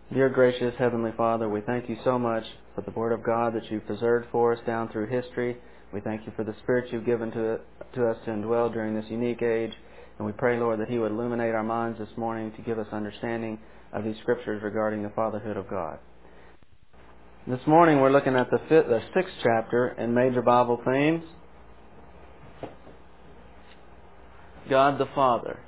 Dear gracious Heavenly Father, we thank you so much for the Word of God that you've preserved for us down through history. We thank you for the Spirit you've given to us to indwell during this unique age. And we pray, Lord, that He would illuminate our minds this morning to give us understanding of these Scriptures regarding the fatherhood of God. This morning we're looking at the sixth chapter in Major Bible Themes, God the Father.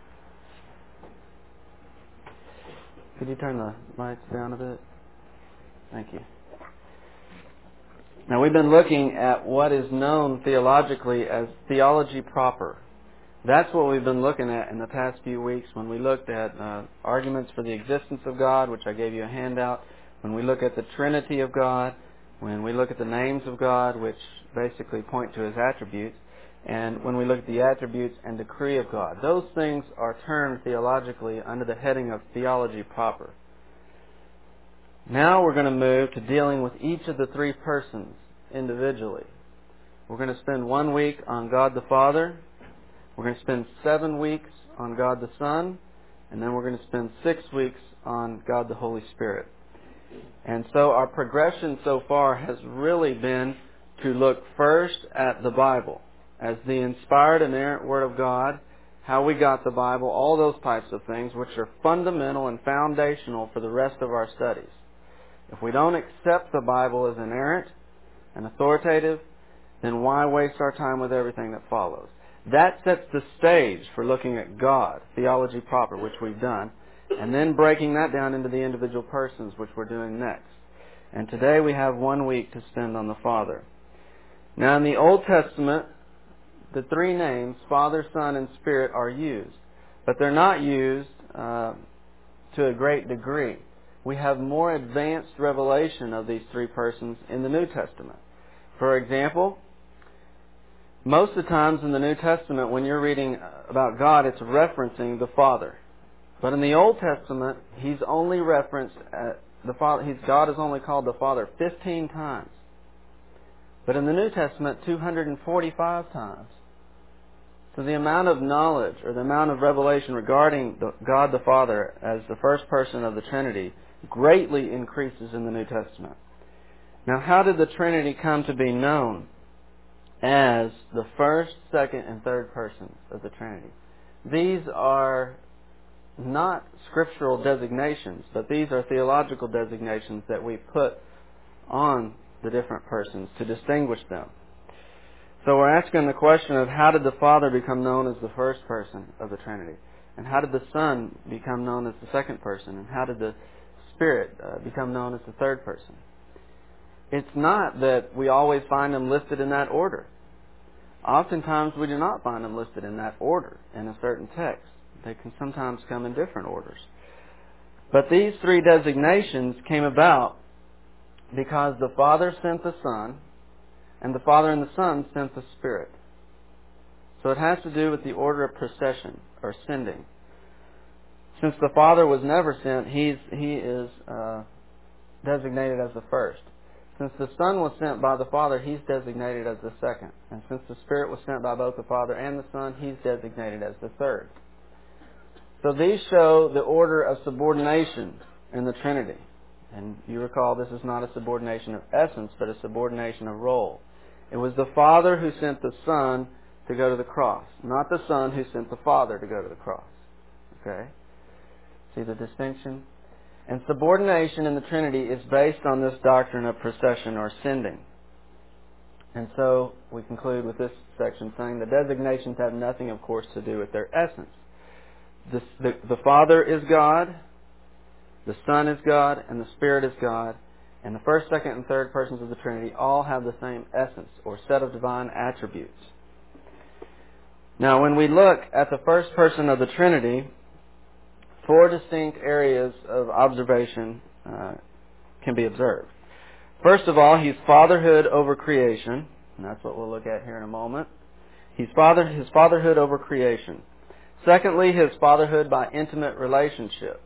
Could you turn the lights down a bit? Thank you. Now, we've been looking at what is known theologically as theology proper. That's what we've been looking at in the past few weeks when we looked at arguments for the existence of God, which I gave you a handout, when we look at the Trinity of God, when we look at the names of God, which basically point to His attributes, and when we look at the attributes and decree of God. Those things are termed theologically under the heading of theology proper. Now we're going to move to dealing with each of the three persons individually. We're going to spend 1 week on God the Father. We're going to spend 7 weeks on God the Son. And then we're going to spend 6 weeks on God the Holy Spirit. And so our progression so far has really been to look first at the Bible as the inspired, inerrant Word of God, how we got the Bible, all those types of things which are fundamental and foundational for the rest of our studies. If we don't accept the Bible as inerrant and authoritative, then why waste our time with everything that follows? That sets the stage for looking at God, theology proper, which we've done, and then breaking that down into the individual persons, which we're doing next. And today we have 1 week to spend on the Father. Now in the Old Testament, the three names, Father, Son, and Spirit, are used. But they're not used to a great degree. We have more advanced revelation of these three persons in the New Testament. For example, most of the times in the New Testament when you're reading about God, it's referencing the Father. But in the Old Testament, He's only referenced the Father. God is only called the Father 15 times. But in the New Testament, 245 times. So the amount of knowledge or the amount of revelation regarding God the Father as the first person of the Trinity greatly increases in the New Testament. Now, how did the Trinity come to be known as the first, second, and third persons of the Trinity? These are not scriptural designations, but these are theological designations that we put on the different persons to distinguish them. So we're asking the question of how did the Father become known as the first person of the Trinity? And how did the Son become known as the second person? And how did the Spirit become known as the third person? It's not that we always find them listed in that order. Oftentimes we do not find them listed in that order in a certain text. They can sometimes come in different orders. But these three designations came about because the Father sent the Son, and the Father and the Son sent the Spirit. So it has to do with the order of procession, or sending. Since the Father was never sent, He is designated as the first. Since the Son was sent by the Father, He's designated as the second. And since the Spirit was sent by both the Father and the Son, He's designated as the third. So these show the order of subordination in the Trinity. And you recall this is not a subordination of essence, but a subordination of role. It was the Father who sent the Son to go to the cross, not the Son who sent the Father to go to the cross. Okay? See the distinction? And subordination in the Trinity is based on this doctrine of procession or sending. And so we conclude with this section saying the designations have nothing, of course, to do with their essence. The Father is God, the Son is God, and the Spirit is God. And the first, second, and third persons of the Trinity all have the same essence or set of divine attributes. Now, when we look at the first person of the Trinity, 4 distinct areas of observation can be observed. First of all, He's fatherhood over creation, and that's what we'll look at here in a moment. His fatherhood over creation. Secondly, His fatherhood by intimate relationship.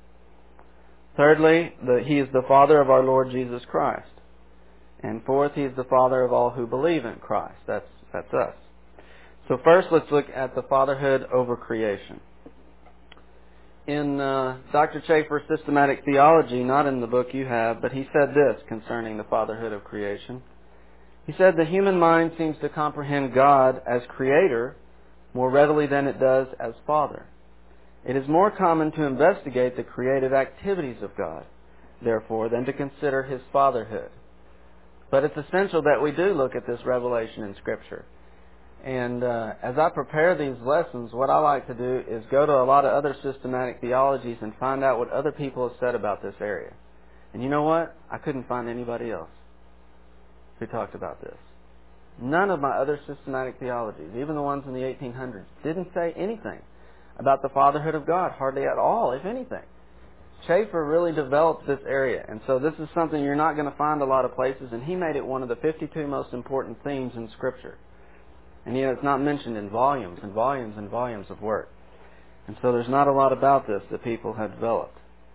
Thirdly, He is the Father of our Lord Jesus Christ. And fourth, He is the Father of all who believe in Christ. That's us. So first, let's look at the fatherhood over creation. In Dr. Chafer's Systematic Theology, not in the book you have, but he said this concerning the fatherhood of creation. He said, the human mind seems to comprehend God as Creator more readily than it does as Father. It is more common to investigate the creative activities of God, therefore, than to consider His fatherhood. But it's essential that we do look at this revelation in Scripture. And as I prepare these lessons, what I like to do is go to a lot of other systematic theologies and find out what other people have said about this area. And you know what? I couldn't find anybody else who talked about this. None of my other systematic theologies, even the ones in the 1800s, didn't say anything about the fatherhood of God, hardly at all, if anything. Chafer really developed this area, and so this is something you're not going to find a lot of places, and he made it one of the 52 most important themes in Scripture. And yet it's not mentioned in volumes and volumes and volumes of work. And so there's not a lot about this that people have developed.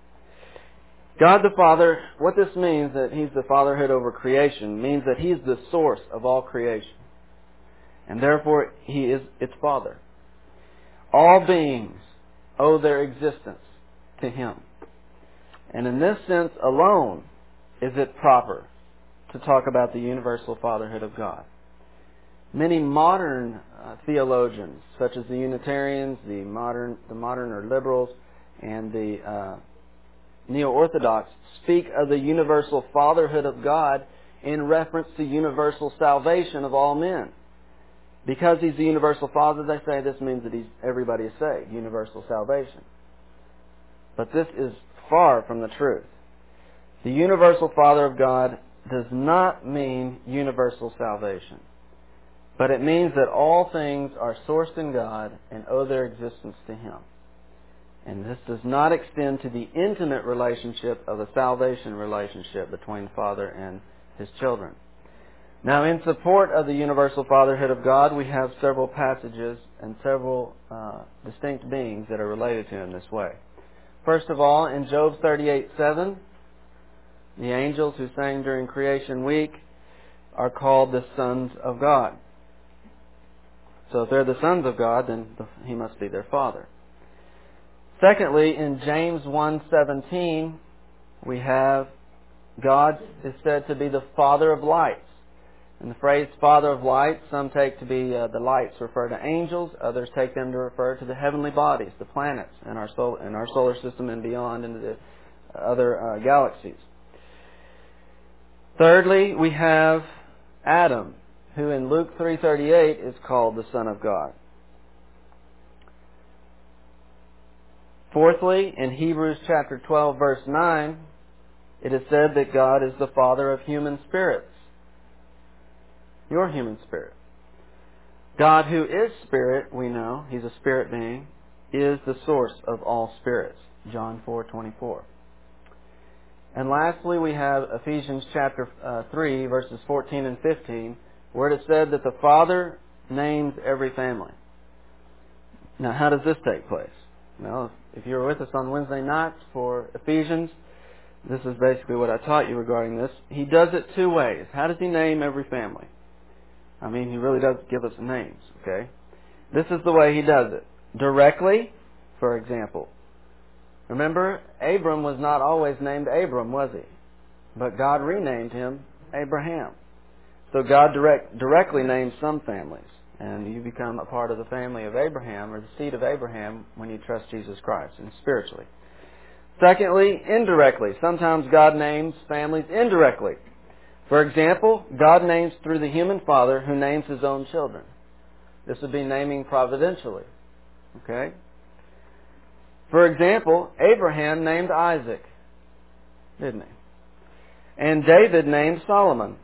God the Father, what this means, that He's the fatherhood over creation, means that He's the source of all creation. And therefore, He is its Father. All beings owe their existence to Him. And in this sense alone is it proper to talk about the universal fatherhood of God. Many modern theologians, such as the Unitarians, the modern or liberals, and the Neo-Orthodox, speak of the universal fatherhood of God in reference to universal salvation of all men. Because He's the universal Father, they say this means that everybody is saved, universal salvation. But this is far from the truth. The universal Father of God does not mean universal salvation. But it means that all things are sourced in God and owe their existence to Him. And this does not extend to the intimate relationship of the salvation relationship between Father and His children. Now, in support of the universal fatherhood of God, we have several passages and several distinct beings that are related to Him this way. First of all, in Job 38:7, the angels who sang during creation week are called the sons of God. So if they're the sons of God, then He must be their Father. Secondly, in James 1:17, we have God is said to be the Father of lights. And the phrase Father of lights, some take to be the lights refer to angels, others take them to refer to the heavenly bodies, the planets in our solar system and beyond into the other galaxies. Thirdly, we have Adam, who in Luke 3:38 is called the Son of God. Fourthly, in Hebrews chapter 12, verse 9, it is said that God is the Father of human spirits. Your human spirit. God, who is Spirit, we know, He's a Spirit being, is the source of all spirits. John 4:24. And lastly, we have Ephesians chapter 3, verses 14 and 15, where it is said that the Father names every family. Now, how does this take place? Well, if you were with us on Wednesday nights for Ephesians, this is basically what I taught you regarding this. He does it two ways. How does He name every family? I mean, He really does give us names, okay? This is the way He does it. Directly, for example. Remember, Abram was not always named Abram, was he? But God renamed him Abraham. So God directly names some families. And you become a part of the family of Abraham, or the seed of Abraham, when you trust Jesus Christ, and spiritually. Secondly, indirectly. Sometimes God names families indirectly. For example, God names through the human father who names his own children. This would be naming providentially. Okay? For example, Abraham named Isaac, didn't he? And David named Solomon.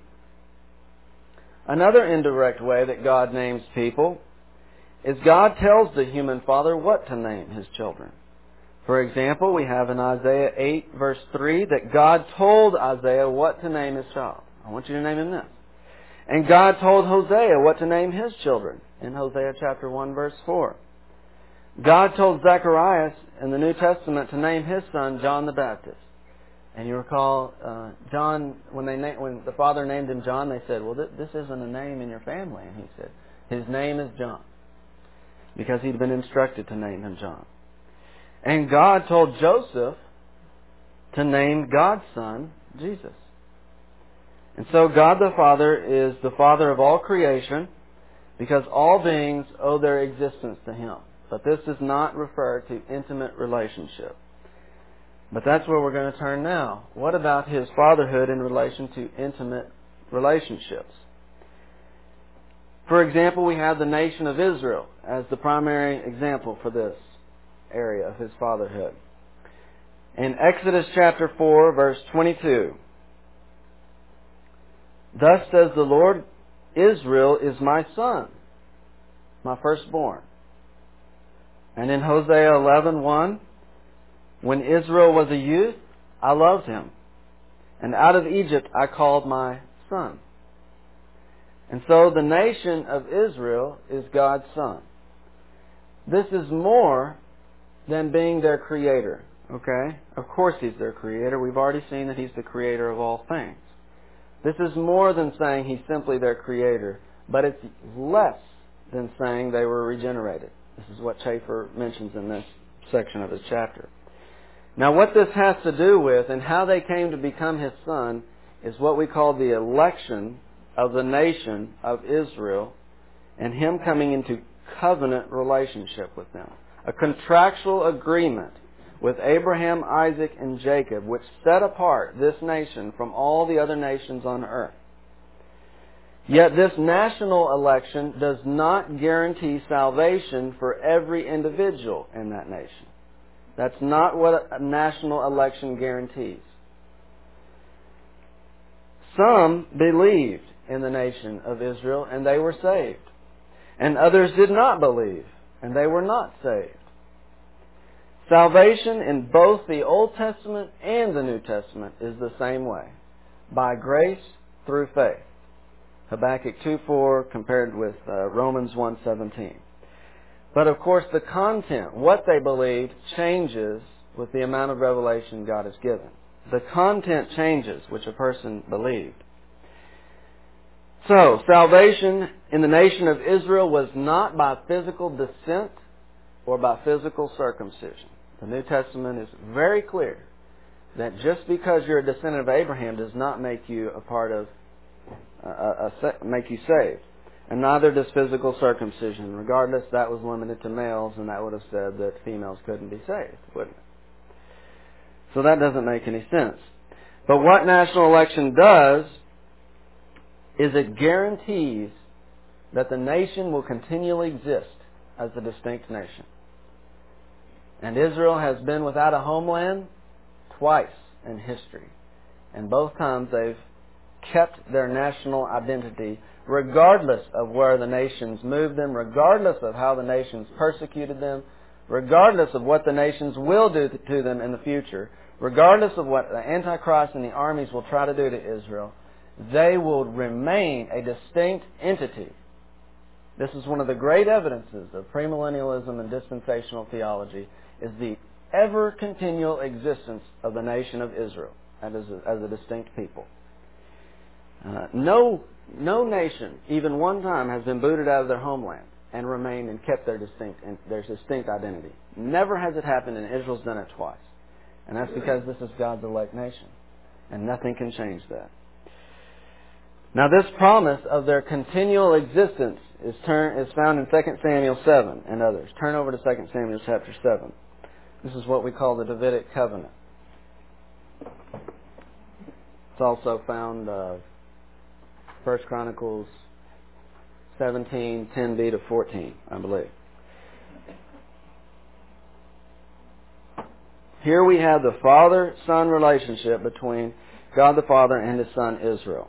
Another indirect way that God names people is God tells the human father what to name his children. For example, we have in Isaiah 8, verse 3, that God told Isaiah what to name his child. I want you to name him this. And God told Hosea what to name his children in Hosea chapter 1, verse 4. God told Zacharias in the New Testament to name his son John the Baptist. And you recall John, when the father named him John, they said, well, this isn't a name in your family. And he said, his name is John. Because he'd been instructed to name him John. And God told Joseph to name God's son Jesus. And so God the Father is the Father of all creation because all beings owe their existence to Him. But this does not refer to intimate relationship. But that's where we're going to turn now. What about His fatherhood in relation to intimate relationships? For example, we have the nation of Israel as the primary example for this area of His fatherhood. In Exodus chapter 4, verse 22, "Thus says the Lord, Israel is my son, my firstborn." And in Hosea 11:1, "When Israel was a youth, I loved him, and out of Egypt I called my son." And so the nation of Israel is God's son. This is more than being their creator. Okay? Of course He's their creator. We've already seen that He's the creator of all things. This is more than saying He's simply their creator, but it's less than saying they were regenerated. This is what Chafer mentions in this section of his chapter. Now what this has to do with and how they came to become His son is what we call the election of the nation of Israel and Him coming into covenant relationship with them. A contractual agreement with Abraham, Isaac, and Jacob, which set apart this nation from all the other nations on earth. Yet this national election does not guarantee salvation for every individual in that nation. That's not what a national election guarantees. Some believed in the nation of Israel and they were saved. And others did not believe and they were not saved. Salvation in both the Old Testament and the New Testament is the same way. By grace through faith. Habakkuk 2:4 compared with Romans 1:17. But of course the content, what they believed, changes with the amount of revelation God has given. The content changes which a person believed. So, salvation in the nation of Israel was not by physical descent or by physical circumcision. The New Testament is very clear that just because you're a descendant of Abraham does not make you a part of, make you saved. And neither does physical circumcision. Regardless, that was limited to males, and that would have said that females couldn't be saved, wouldn't it? So that doesn't make any sense. But what national election does is it guarantees that the nation will continually exist as a distinct nation. And Israel has been without a homeland twice in history. And both times they've kept their national identity regardless of where the nations moved them, regardless of how the nations persecuted them, regardless of what the nations will do to them in the future, regardless of what the Antichrist and the armies will try to do to Israel, they will remain a distinct entity. This is one of the great evidences of premillennialism and dispensational theology, is the ever-continual existence of the nation of Israel as a distinct people. No nation, even one time, has been booted out of their homeland and remained and kept their distinct identity. Never has it happened, and Israel's done it twice. And that's because this is God's elect nation. And nothing can change that. Now this promise of their continual existence is found in 2 Samuel 7 and others. Turn over to 2 Samuel chapter 7. This is what we call the Davidic covenant. It's also found 1 Chronicles 17, 10b to 14, I believe. Here we have the Father-Son relationship between God the Father and His Son Israel.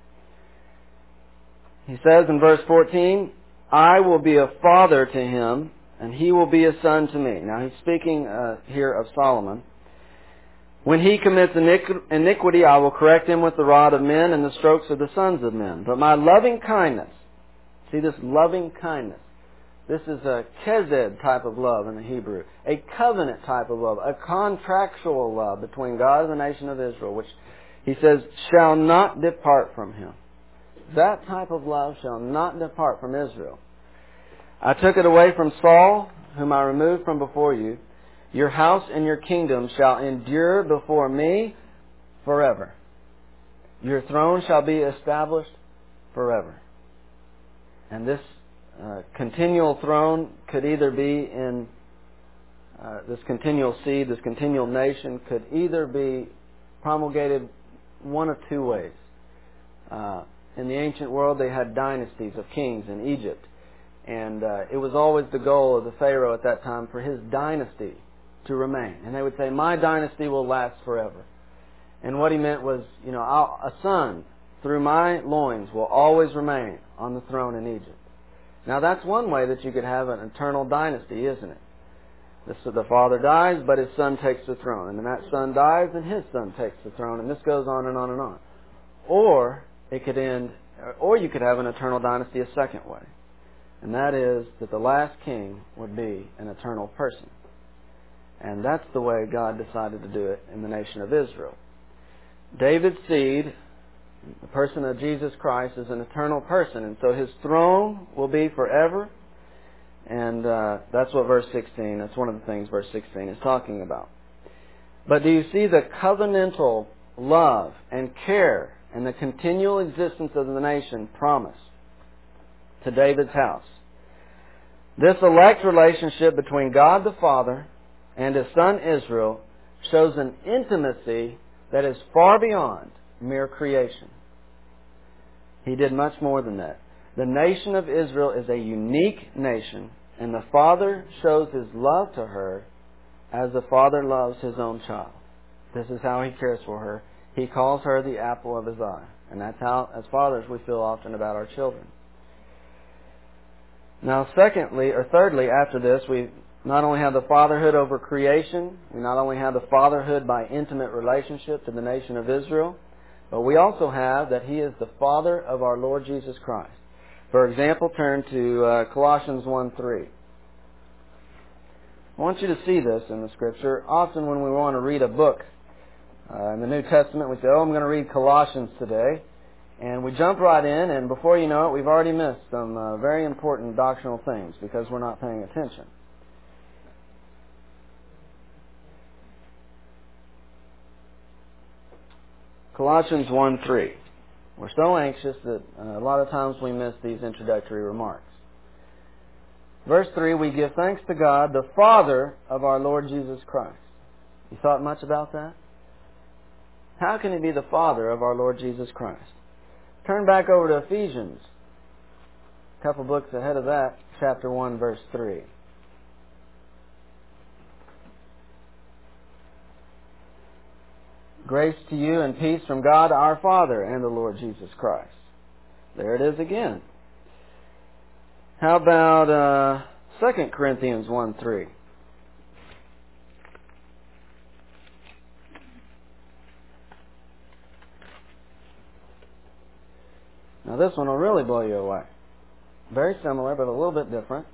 He says in verse 14, "I will be a father to him, and he will be a son to me." Now he's speaking here of Solomon. "When he commits iniquity, I will correct him with the rod of men and the strokes of the sons of men. But my loving kindness," see this loving kindness, this is a kesed type of love in the Hebrew, a covenant type of love, a contractual love between God and the nation of Israel, which he says shall not depart from him. That type of love shall not depart from Israel. "I took it away from Saul, whom I removed from before you, Your house and your kingdom shall endure before me forever. Your throne shall be established forever. And this continual throne could either be in this continual seed, this continual nation could either be promulgated one of two ways. In the ancient world, they had dynasties of kings in Egypt. And it was always the goal of the Pharaoh at that time for his dynasty to remain. And they would say, my dynasty will last forever. And what he meant was, a son through my loins will always remain on the throne in Egypt. Now that's one way that you could have an eternal dynasty, isn't it? The father dies, but his son takes the throne. And then that son dies, and his son takes the throne. And this goes on and on and on. Or it could end, or you could have an eternal dynasty a second way. And that is that the last king would be an eternal person. And that's the way God decided to do it in the nation of Israel. David's seed, the person of Jesus Christ, is an eternal person. And so his throne will be forever. And that's what verse 16, that's one of the things verse 16 is talking about. But do you see the covenantal love and care and the continual existence of the nation promised to David's house? This elect relationship between God the Father and His Son Israel shows an intimacy that is far beyond mere creation. He did much more than that. The nation of Israel is a unique nation, and the Father shows His love to her as the Father loves His own child. This is how He cares for her. He calls her the apple of His eye. And that's how, as fathers, we feel often about our children. Now, thirdly, after this, we not only have the fatherhood over creation, we not only have the fatherhood by intimate relationship to the nation of Israel, but we also have that He is the Father of our Lord Jesus Christ. For example, turn to Colossians 1:3. I want you to see this in the Scripture. Often when we want to read a book in the New Testament, we say, I'm going to read Colossians today. And we jump right in, and before you know it, we've already missed some very important doctrinal things because we're not paying attention. Colossians 1:3. We're so anxious that a lot of times we miss these introductory remarks. Verse 3, we give thanks to God, the Father of our Lord Jesus Christ. You thought much about that? How can He be the Father of our Lord Jesus Christ? Turn back over to Ephesians, a couple books ahead of that, chapter 1, verse 3. Grace to you and peace from God our Father and the Lord Jesus Christ. There it is again. How about 2 Corinthians 1:3? Now this one will really blow you away. Very similar, but a little bit different.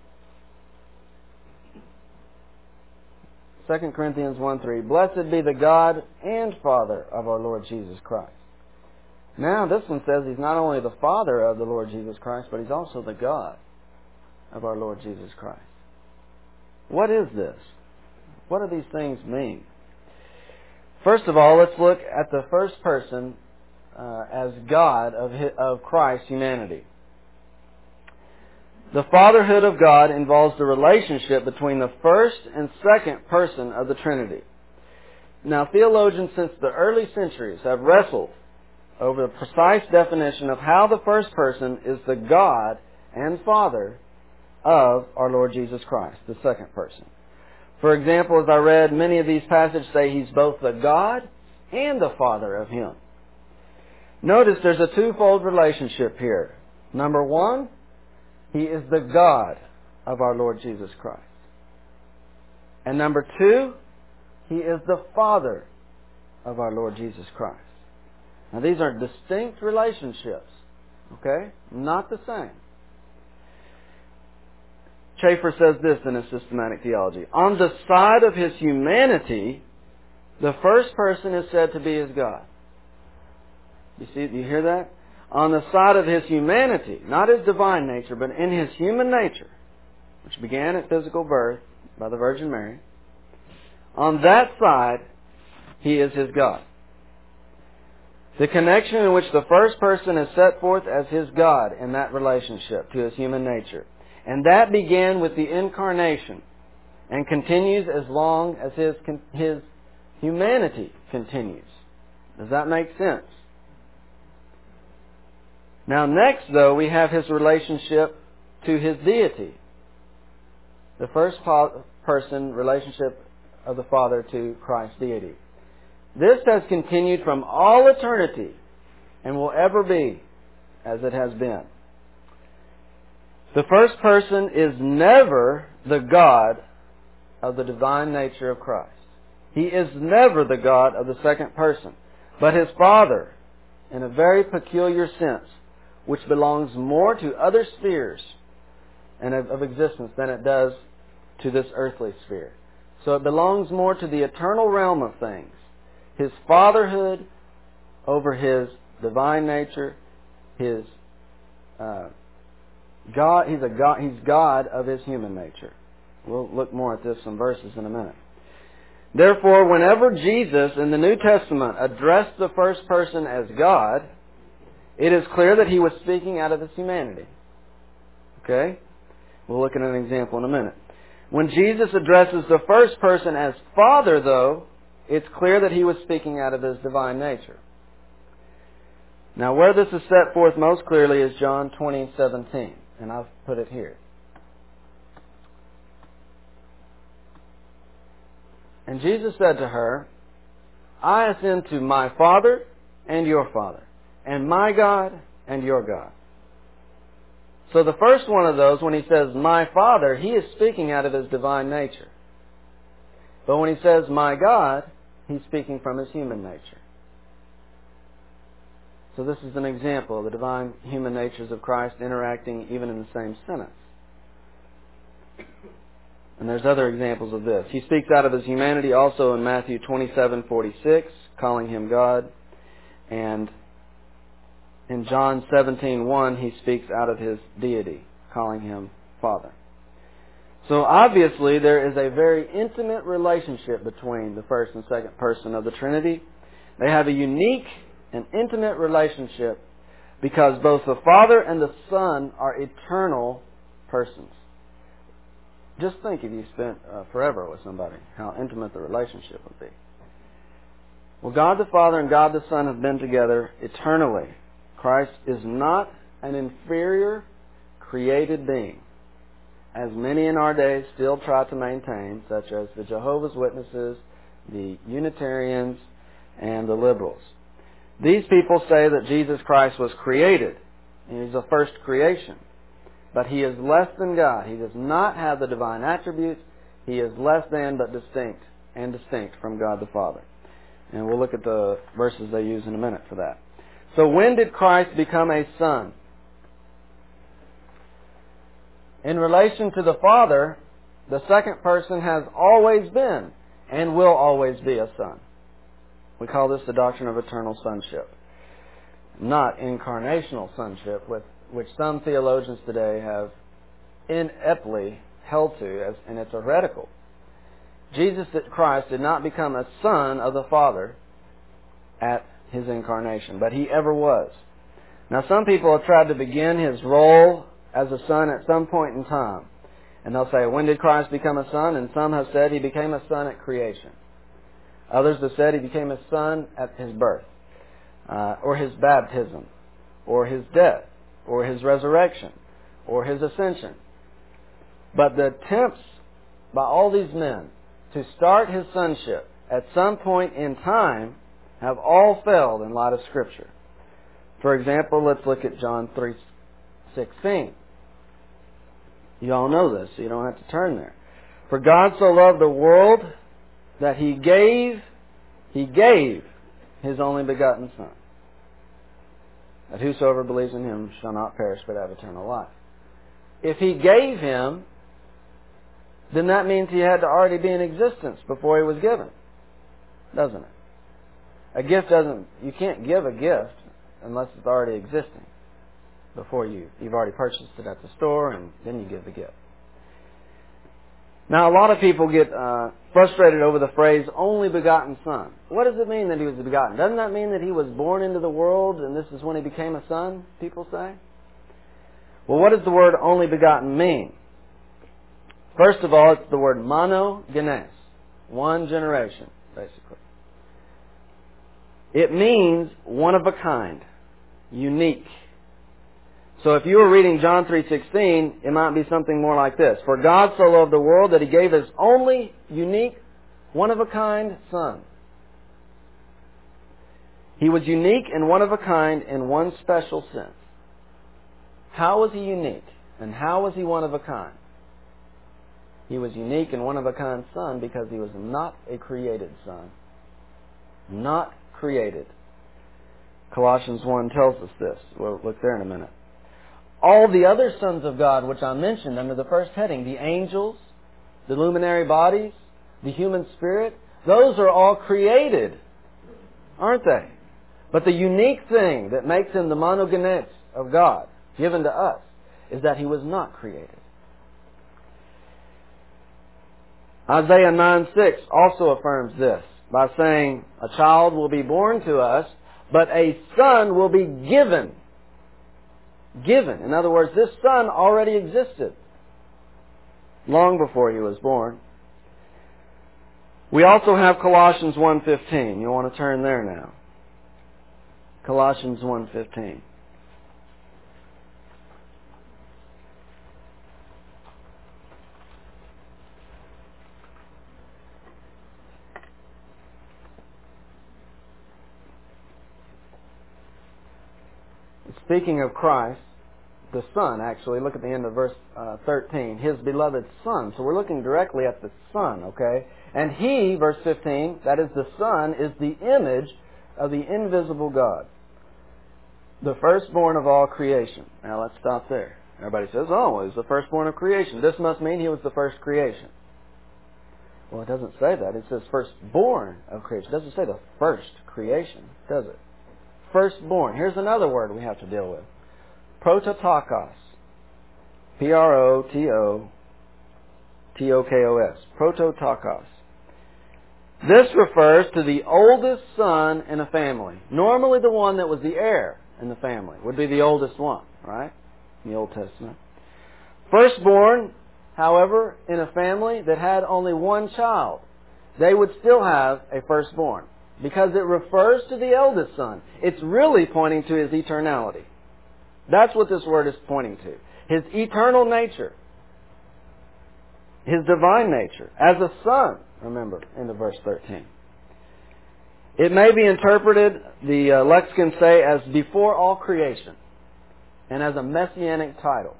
2 Corinthians 1:3. Blessed be the God and Father of our Lord Jesus Christ. Now this one says He's not only the Father of the Lord Jesus Christ, but He's also the God of our Lord Jesus Christ. What is this? What do these things mean? First of all, let's look at the first person as God of Christ's humanity. The fatherhood of God involves the relationship between the first and second person of the Trinity. Now, theologians since the early centuries have wrestled over the precise definition of how the first person is the God and Father of our Lord Jesus Christ, the second person. For example, as I read, many of these passages say He's both the God and the Father of Him. Notice there's a twofold relationship here. Number one, He is the God of our Lord Jesus Christ. And number two, He is the Father of our Lord Jesus Christ. Now these are distinct relationships. Okay? Not the same. Schaeffer says this in his systematic theology. On the side of His humanity, the first person is said to be His God. You hear that? On the side of His humanity, not His divine nature, but in His human nature, which began at physical birth by the Virgin Mary, On that side, He is His God. The connection in which the first person is set forth as His God in that relationship to His human nature. And that began with the incarnation and continues as long as His humanity continues. Does that make sense? Now next, though, we have His relationship to His deity. The first person relationship of the Father to Christ's deity. This has continued from all eternity and will ever be as it has been. The first person is never the God of the divine nature of Christ. He is never the God of the second person, but His Father in a very peculiar sense, which belongs more to other spheres and of existence than it does to this earthly sphere. So it belongs more to the eternal realm of things. His fatherhood over His divine nature, His God. He's God of His human nature. We'll look more at this some verses in a minute. Therefore, whenever Jesus in the New Testament addressed the first person as God, it is clear that He was speaking out of His humanity. Okay? We'll look at an example in a minute. When Jesus addresses the first person as Father, though, it's clear that He was speaking out of His divine nature. Now, where this is set forth most clearly is John 20:17, and I've put it here. And Jesus said to her, I ascend to my Father and your Father, and my God and your God. So the first one of those, when He says, my Father, He is speaking out of His divine nature. But when He says, my God, He's speaking from His human nature. So this is an example of the divine human natures of Christ interacting even in the same sentence. And there's other examples of this. He speaks out of His humanity also in Matthew 27:46, calling Him God. And in John 17:1, He speaks out of His deity, calling Him Father. So obviously there is a very intimate relationship between the first and second person of the Trinity. They have a unique and intimate relationship because both the Father and the Son are eternal persons. Just think if you spent forever with somebody, how intimate the relationship would be. Well, God the Father and God the Son have been together eternally. Christ is not an inferior created being, as many in our day still try to maintain, such as the Jehovah's Witnesses, the Unitarians, and the liberals. These people say that Jesus Christ was created, and He's the first creation. But He is less than God. He does not have the divine attributes. He is less than but distinct from God the Father. And we'll look at the verses they use in a minute for that. So when did Christ become a son? In relation to the Father, the second person has always been and will always be a son. We call this the doctrine of eternal sonship. Not incarnational sonship, which some theologians today have ineptly held to, and it's heretical. Jesus Christ did not become a son of the Father at His incarnation, but He ever was. Now some people have tried to begin His role as a son at some point in time. And they'll say, when did Christ become a son? And some have said He became a son at creation. Others have said He became a son at His birth, or His baptism, or His death, or His resurrection, or His ascension. But the attempts by all these men to start His sonship at some point in time have all failed in light of Scripture. For example, let's look at John 3:16. You all know this, so you don't have to turn there. For God so loved the world that He gave His only begotten Son, that whosoever believes in Him shall not perish but have eternal life. If He gave Him, then that means He had to already be in existence before He was given, doesn't it? A gift you can't give a gift unless it's already existing before you've already purchased it at the store and then you give the gift. Now, a lot of people get frustrated over the phrase, only begotten Son. What does it mean that He was begotten? Doesn't that mean that He was born into the world and this is when He became a Son, people say? Well, what does the word only begotten mean? First of all, it's the word monogenes, one generation, basically. It means one of a kind, unique. So if you were reading John 3:16, it might be something more like this. For God so loved the world that He gave His only unique, one-of-a-kind Son. He was unique and one-of-a-kind in one special sense. How was He unique? And how was He one-of-a-kind? He was unique and one-of-a-kind Son because He was not a created Son. Not created. Colossians 1 tells us this. We'll look there in a minute. All the other sons of God, which I mentioned under the first heading, the angels, the luminary bodies, the human spirit, those are all created, aren't they? But the unique thing that makes Him the monogenes of God, given to us, is that He was not created. Isaiah 9:6 also affirms this by saying, a child will be born to us, but a son will be given. Given. In other words, this Son already existed long before He was born. We also have Colossians 1:15. You want to turn there now. Colossians 1:15. Speaking of Christ, the Son, actually, look at the end of verse 13, His beloved Son. So we're looking directly at the Son, okay? And He, verse 15, that is the Son, is the image of the invisible God, the firstborn of all creation. Now let's stop there. Everybody says, oh, He was the firstborn of creation. This must mean He was the first creation. Well, it doesn't say that. It says firstborn of creation. It doesn't say the first creation, does it? Firstborn. Here's another word we have to deal with. Prototokos. Prototokos. Prototokos. This refers to the oldest son in a family. Normally the one that was the heir in the family would be the oldest one, right? In the Old Testament. Firstborn, however, in a family that had only one child, they would still have a firstborn. Because it refers to the eldest son. It's really pointing to His eternality. That's what this word is pointing to. His eternal nature. His divine nature. As a son, remember, into verse 13. It may be interpreted, the lexicons say, as before all creation. And as a messianic title.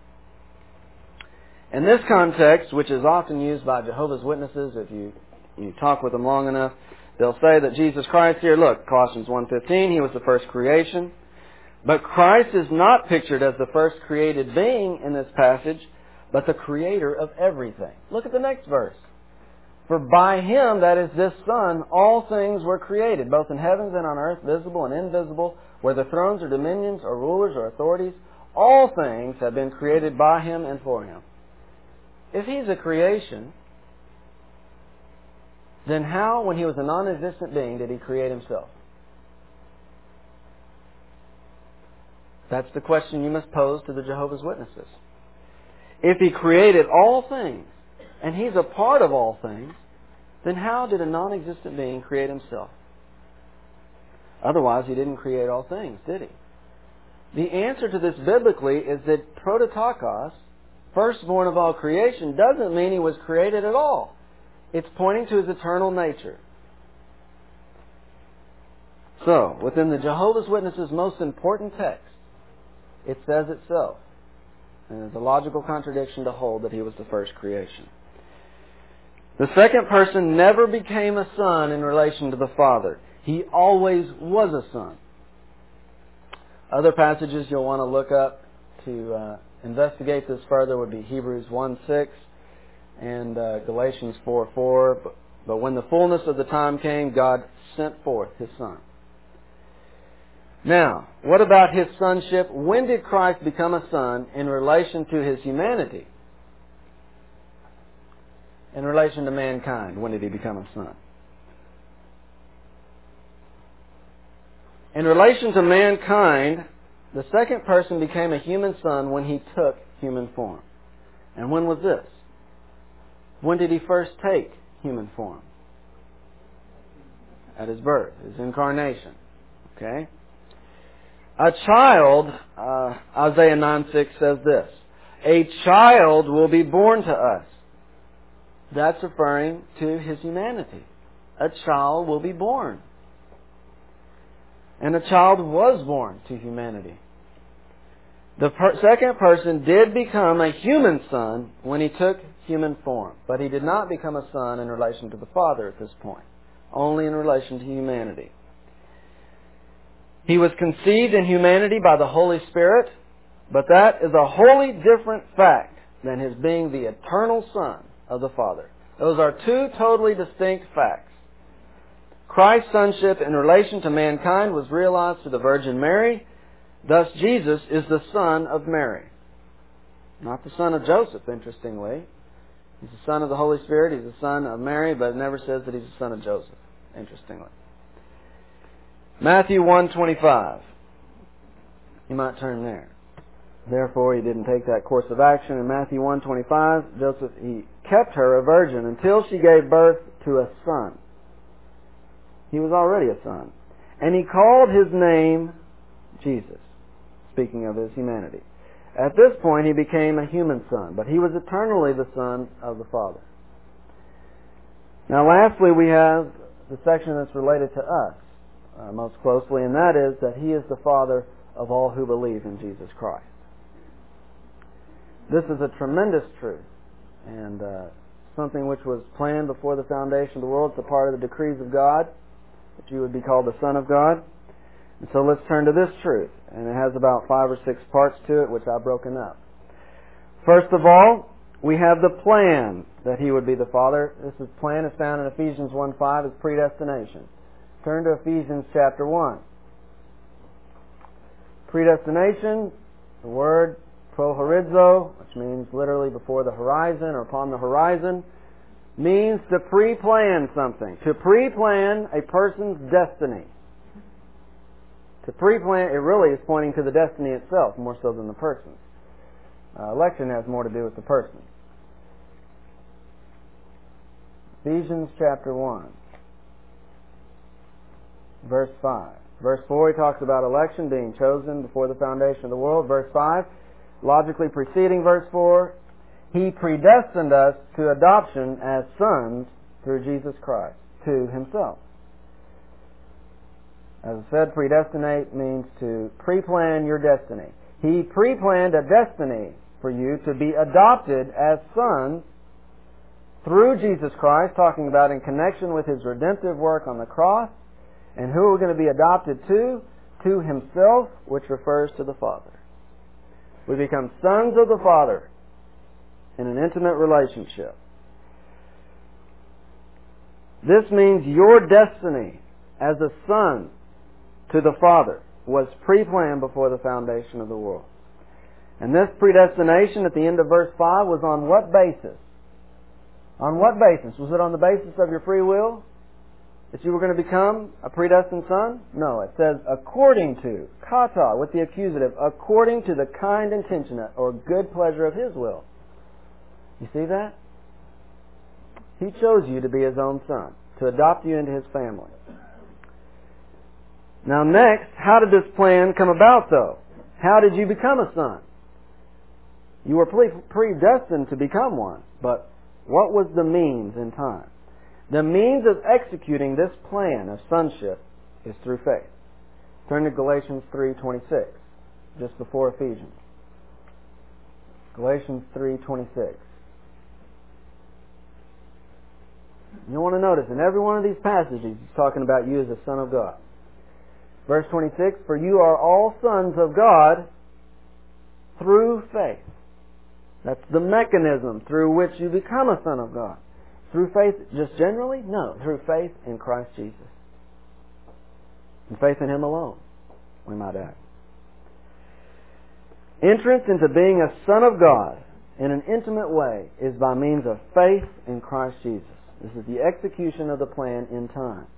In this context, which is often used by Jehovah's Witnesses, if you talk with them long enough, they'll say that Jesus Christ here, look, Colossians 1:15, He was the first creation. But Christ is not pictured as the first created being in this passage, but the creator of everything. Look at the next verse. For by Him, that is this Son, all things were created, both in heavens and on earth, visible and invisible, whether thrones or dominions or rulers or authorities. All things have been created by Him and for Him. If He's a creation, then how, when He was a non-existent being, did He create Himself? That's the question you must pose to the Jehovah's Witnesses. If He created all things, and He's a part of all things, then how did a non-existent being create Himself? Otherwise, He didn't create all things, did He? The answer to this biblically is that Prototokos, firstborn of all creation, doesn't mean He was created at all. It's pointing to His eternal nature. So, within the Jehovah's Witnesses' most important text, it says it so. And it's a logical contradiction to hold that He was the first creation. The second person never became a son in relation to the Father. He always was a son. Other passages you'll want to look up to investigate this further would be Hebrews 1:6 and Galatians 4:4. But when the fullness of the time came, God sent forth His Son. Now, what about His sonship? When did Christ become a son in relation to His humanity? in relation to mankind, when did He become a son? In relation to mankind, the second person became a human son when He took human form. And when was this? When did He first take human form? At His birth, His incarnation. Okay? A child, Isaiah 9:6 says this, a child will be born to us. That's referring to His humanity. A child will be born. And a child was born to humanity. The second person did become a human son when He took human form. But He did not become a son in relation to the Father at this point. Only in relation to humanity. He was conceived in humanity by the Holy Spirit, but that is a wholly different fact than His being the eternal Son of the Father. Those are two totally distinct facts. Christ's sonship in relation to mankind was realized through the Virgin Mary. Thus, Jesus is the son of Mary. Not the son of Joseph, interestingly. He's the son of the Holy Spirit. He's the son of Mary, but it never says that He's the son of Joseph, interestingly. Matthew 1:25. You might turn there. Therefore, He didn't take that course of action. In Matthew 1:25, Joseph, he kept her a virgin until she gave birth to a son. He was already a son. And He called His name Jesus, speaking of His humanity. At this point, He became a human son, but He was eternally the Son of the Father. Now, lastly, we have the section that's related to us most closely, and that is that He is the Father of all who believe in Jesus Christ. This is a tremendous truth, and something which was planned before the foundation of the world. It's a part of the decrees of God, that you would be called the Son of God. And so let's turn to this truth, and it has about 5 or 6 parts to it, which I've broken up. First of all, we have the plan that He would be the Father. This plan is found in Ephesians 1:5 as predestination. Turn to Ephesians chapter 1. Predestination, the word prohorizo, which means literally before the horizon or upon the horizon, means to pre-plan something. To pre-plan a person's destiny. To pre-plan, it really is pointing to the destiny itself more so than the person. Election has more to do with the person. Ephesians chapter 1. Verse 5. Verse 4, he talks about election being chosen before the foundation of the world. Verse 5, logically preceding verse 4, He predestined us to adoption as sons through Jesus Christ to Himself. As I said, predestinate means to pre-plan your destiny. He pre-planned a destiny for you to be adopted as sons through Jesus Christ, talking about in connection with His redemptive work on the cross. And who are we going to be adopted to? To Himself, which refers to the Father. We become sons of the Father in an intimate relationship. This means your destiny as a son to the Father was pre-planned before the foundation of the world. And this predestination at the end of verse 5 was on what basis? On what basis? Was it on the basis of your free will? That you were going to become a predestined son? No, it says according to, kata, with the accusative, according to the kind intention or good pleasure of His will. You see that? He chose you to be His own son, to adopt you into His family. Now next, how did this plan come about though? How did you become a son? You were predestined to become one, but what was the means in time? The means of executing this plan of sonship is through faith. Turn to Galatians 3:26, just before Ephesians. Galatians 3:26. You want to notice, in every one of these passages, he's talking about you as a son of God. Verse 26, for you are all sons of God through faith. That's the mechanism through which you become a son of God. Through faith just generally? No. Through faith in Christ Jesus. And faith in Him alone, we might add. Entrance into being a son of God in an intimate way is by means of faith in Christ Jesus. This is the execution of the plan in time.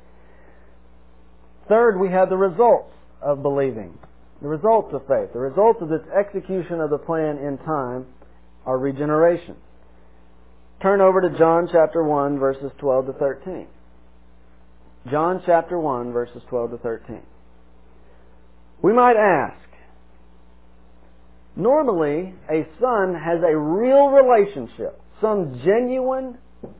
Third, we have the results of believing. The results of faith. The results of this execution of the plan in time are regeneration. Turn over to John chapter 1, verses 12 to 13. John chapter 1, verses 12 to 13. We might ask, normally a son has a real relationship, some genuine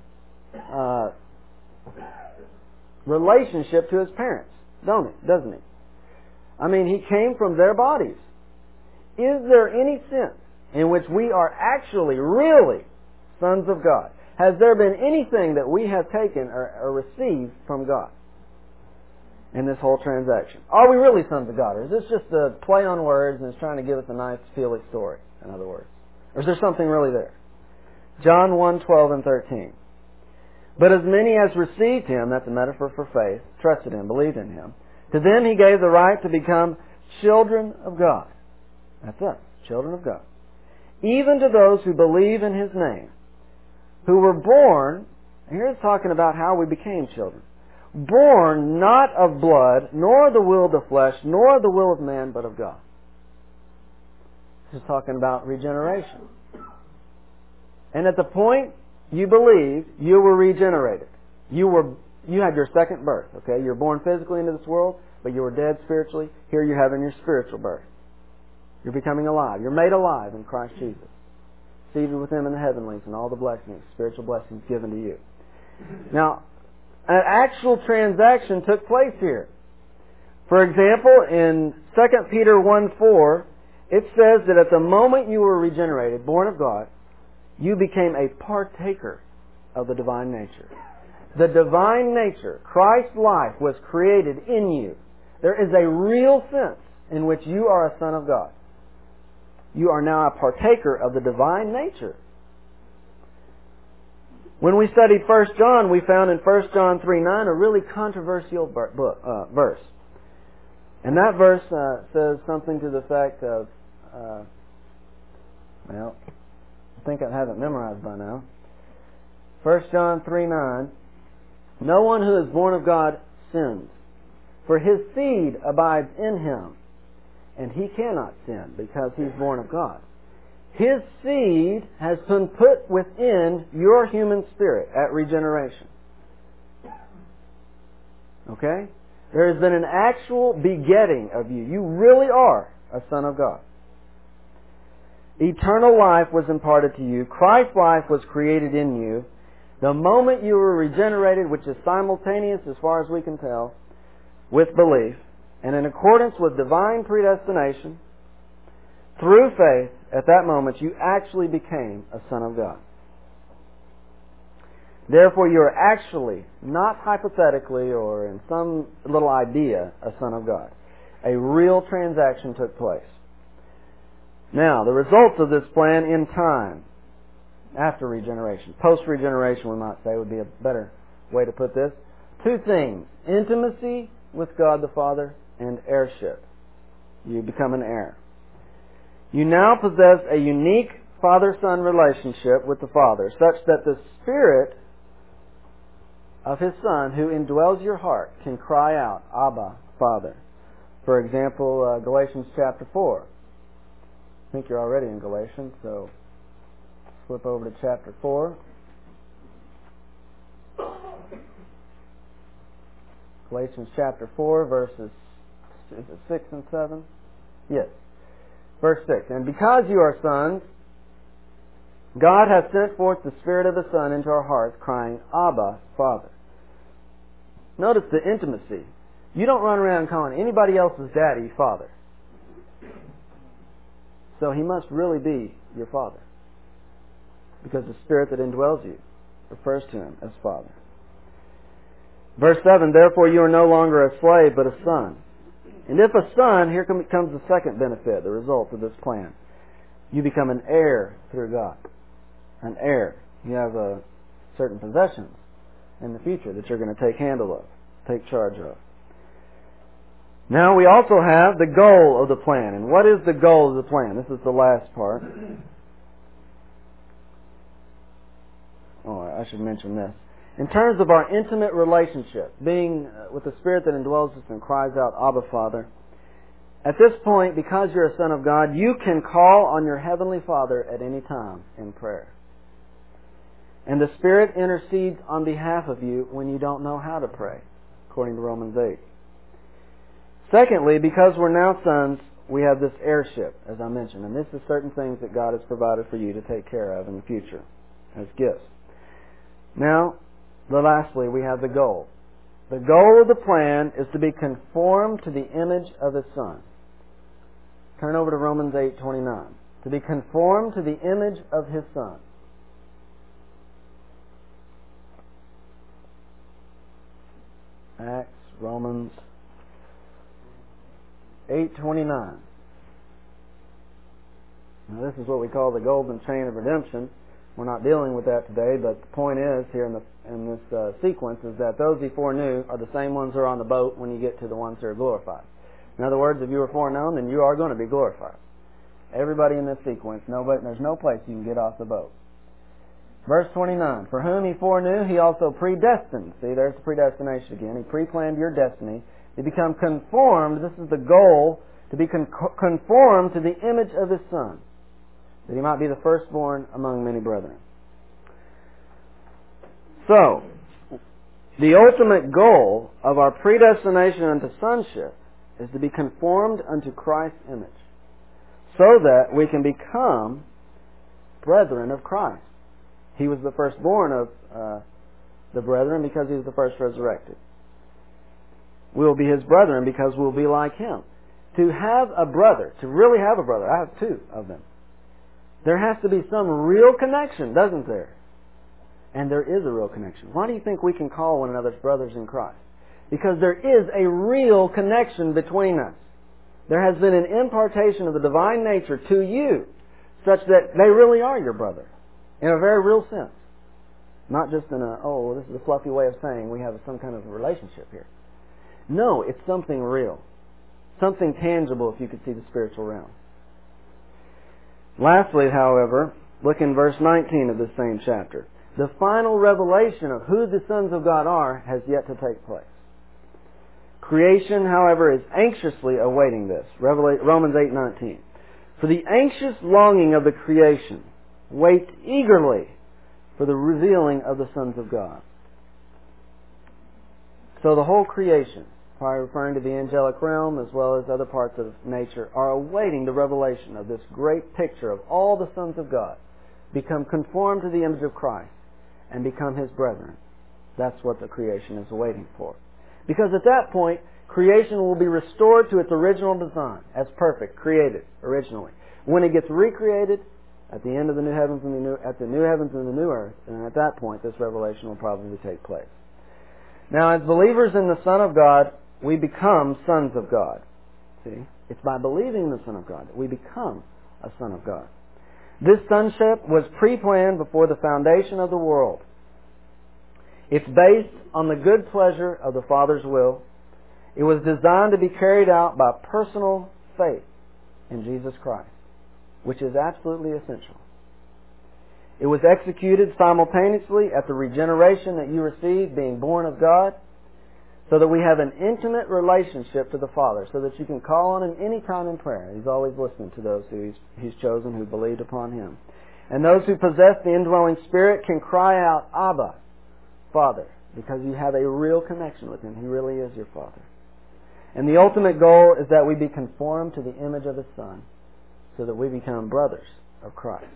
relationship to his parents, doesn't he? I mean, he came from their bodies. Is there any sense in which we are actually, really sons of God? Has there been anything that we have taken or received from God in this whole transaction? Are we really sons of God? Or is this just a play on words and it's trying to give us a nice, feely story, in other words? Or is there something really there? John 1:12 and 13. But as many as received Him, that's a metaphor for faith, trusted Him, believed in Him, to them He gave the right to become children of God. That's us, children of God. Even to those who believe in His name, who were born, here it's talking about how we became children, born not of blood, nor the will of the flesh, nor the will of man, but of God. This is talking about regeneration. And at the point you believed, you were regenerated. You had your second birth, okay? You were born physically into this world, but you were dead spiritually. Here you're having your spiritual birth. You're becoming alive. You're made alive in Christ Jesus. Seated with Him in the heavenlies and all the blessings, spiritual blessings given to you. Now, an actual transaction took place here. For example, in 2 Peter 1:4, it says that at the moment you were regenerated, born of God, you became a partaker of the divine nature. The divine nature, Christ's life, was created in you. There is a real sense in which you are a son of God. You are now a partaker of the divine nature. When we studied 1 John, we found in 1 John 3:9 a really controversial verse. And that verse says something to the fact of, I think I have it memorized by now. 1 John 3:9, no one who is born of God sins, for his seed abides in him, and he cannot sin because he's born of God. His seed has been put within your human spirit at regeneration. Okay? There has been an actual begetting of you. You really are a son of God. Eternal life was imparted to you. Christ's life was created in you. The moment you were regenerated, which is simultaneous as far as we can tell, with belief, and in accordance with divine predestination, through faith, at that moment you actually became a son of God. Therefore you are actually, not hypothetically or in some little idea, a son of God. A real transaction took place. Now, the results of this plan in time, after regeneration, post-regeneration we might say would be a better way to put this. Two things: intimacy with God the Father and heirship. You become an heir. You now possess a unique father-son relationship with the Father, such that the Spirit of His Son who indwells your heart can cry out, Abba, Father. For example, Galatians chapter 4. I think you're already in Galatians, so flip over to chapter 4. Galatians chapter 4, verses 6 and 7? Yes. Verse 6. And because you are sons, God hath sent forth the Spirit of the Son into our hearts, crying, Abba, Father. Notice the intimacy. You don't run around calling anybody else's daddy Father. So He must really be your Father, because the Spirit that indwells you refers to Him as Father. Verse 7, therefore you are no longer a slave, but a son. And if a son, here comes the second benefit, the result of this plan. You become an heir through God. An heir. You have certain possessions in the future that you're going to take handle of, take charge of. Now we also have the goal of the plan. And what is the goal of the plan? This is the last part. I should mention this. In terms of our intimate relationship, being with the Spirit that indwells us and cries out, Abba, Father, at this point, because you're a son of God, you can call on your Heavenly Father at any time in prayer. And the Spirit intercedes on behalf of you when you don't know how to pray, according to Romans 8. Secondly, because we're now sons, we have this heirship, as I mentioned. And this is certain things that God has provided for you to take care of in the future as gifts. Now, lastly, we have the goal. The goal of the plan is to be conformed to the image of His Son. Turn over to Romans 8:29. To be conformed to the image of His Son. Acts, Romans 8:29. Now this is what we call the golden chain of redemption. We're not dealing with that today, but the point is here in this sequence is that those He foreknew are the same ones who are on the boat when you get to the ones who are glorified. In other words, if you were foreknown, then you are going to be glorified. Everybody in this sequence, there's no place you can get off the boat. Verse 29, for whom He foreknew, He also predestined. See, there's the predestination again. He pre-planned your destiny to become conformed. This is the goal, to be conformed to the image of His Son, that He might be the firstborn among many brethren. So, the ultimate goal of our predestination unto sonship is to be conformed unto Christ's image, so that we can become brethren of Christ. He was the firstborn of the brethren because He was the first resurrected. We will be His brethren because we'll be like Him. To have a brother, to really have a brother, I have two of them, there has to be some real connection, doesn't there? And there is a real connection. Why do you think we can call one another brothers in Christ? Because there is a real connection between us. There has been an impartation of the divine nature to you, such that they really are your brother, in a very real sense. Not just in this is a fluffy way of saying we have some kind of relationship here. No, it's something real. Something tangible if you could see the spiritual realm. Lastly, however, look in verse 19 of this same chapter. The final revelation of who the sons of God are has yet to take place. Creation, however, is anxiously awaiting this. Romans 8:19. For the anxious longing of the creation waits eagerly for the revealing of the sons of God. So the whole creation, probably referring to the angelic realm as well as other parts of nature, are awaiting the revelation of this great picture of all the sons of God become conformed to the image of Christ and become His brethren. That's what the creation is waiting for. Because at that point, creation will be restored to its original design as perfect, created originally. When it gets recreated at the end of the new heavens and the new earth, and at that point, this revelation will probably take place. Now, as believers in the Son of God, we become sons of God. See? It's by believing in the Son of God that we become a son of God. This sonship was pre-planned before the foundation of the world. It's based on the good pleasure of the Father's will. It was designed to be carried out by personal faith in Jesus Christ, which is absolutely essential. It was executed simultaneously at the regeneration that you received, being born of God, so that we have an intimate relationship to the Father, so that you can call on Him any time in prayer. He's always listening to those who He's chosen, who believed upon Him. And those who possess the indwelling Spirit can cry out, Abba, Father, because you have a real connection with Him. He really is your Father. And the ultimate goal is that we be conformed to the image of His Son, so that we become brothers of Christ.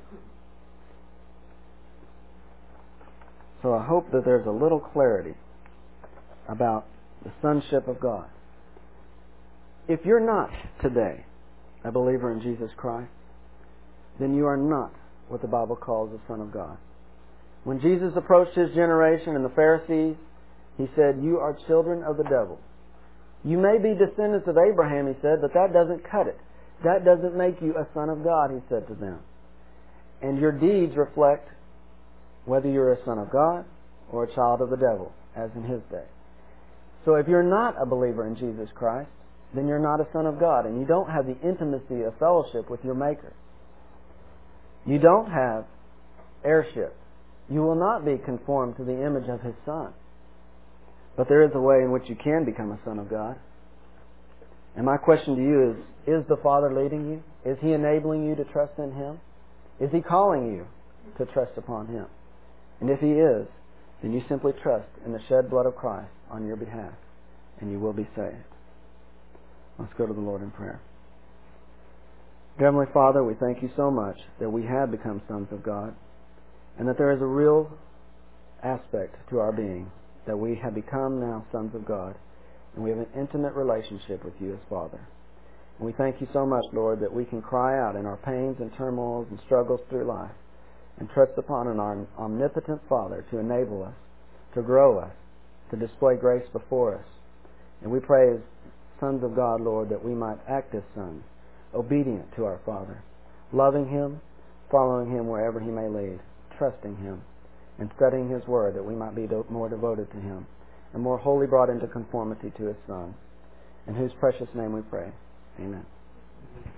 So I hope that there's a little clarity about the sonship of God. If you're not today a believer in Jesus Christ, then you are not what the Bible calls the Son of God. When Jesus approached His generation and the Pharisees, He said, you are children of the devil. You may be descendants of Abraham, He said, but that doesn't cut it. That doesn't make you a son of God, He said to them. And your deeds reflect whether you're a son of God or a child of the devil, as in His day. So if you're not a believer in Jesus Christ, then you're not a son of God, and you don't have the intimacy of fellowship with your Maker. You don't have heirship You will not be conformed to the image of His Son. But there is a way in which you can become a son of God. And my question to you is the Father leading you? Is He enabling you to trust in Him? Is He calling you to trust upon Him? And if He is, then you simply trust in the shed blood of Christ on your behalf, and you will be saved. Let's go to the Lord in prayer. Heavenly Father, we thank You so much that we have become sons of God, and that there is a real aspect to our being, that we have become now sons of God, and we have an intimate relationship with You as Father. And we thank You so much, Lord, that we can cry out in our pains and turmoils and struggles through life and trust upon an omnipotent Father to enable us, to grow us, to display grace before us. And we pray as sons of God, Lord, that we might act as sons, obedient to our Father, loving Him, following Him wherever He may lead, trusting Him, and studying His Word, that we might be more devoted to Him and more wholly brought into conformity to His Son. In whose precious name we pray. Amen.